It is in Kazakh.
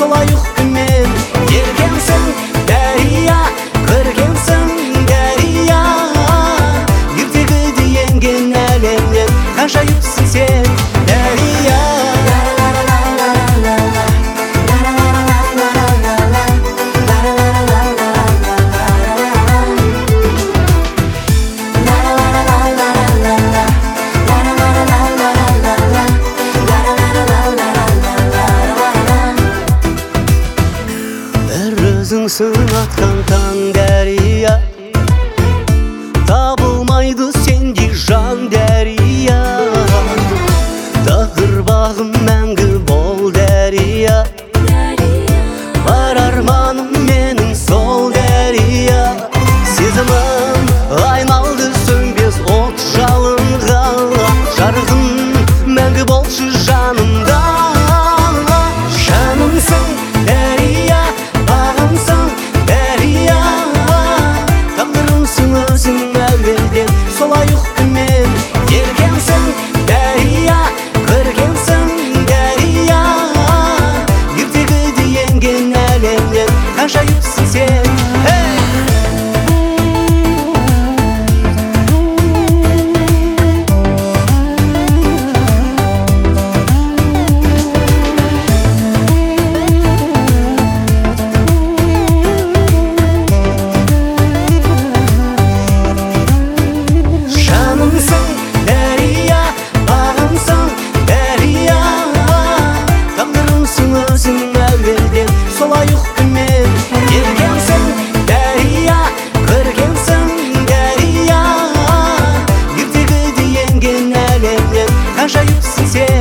солай үкімен ергенсің дәрия, көргенсің дәрия. Ертегі дейінген әлемнен ғажайыпсың сен дәрия. Өзіңсің атқан таң дәрия, табылмайды сендей жан дәрия. Тағдыр бағым мәңгі бол дәрия, бар арманым менің сол дәрия. Сезімім айналды сөнбес от жалынға, жарығым мәңгі болшы жанымда. Жанымсың дәрия, бағымсың дәрия, тағдырымсың өзің әуелден солай үкімен ергенсің дәрия, көргенсің дәрия. Ертегі дейінген әлемнен ғажайыпсың сен. Жанымсың дәрия, бағымсың дәрия, тағдырымсың өзің әуелден солай үкімен ергенсің дәрия, көргенсің дәрия. Ертегі дейінген әлемнен ғажайыпсың сен.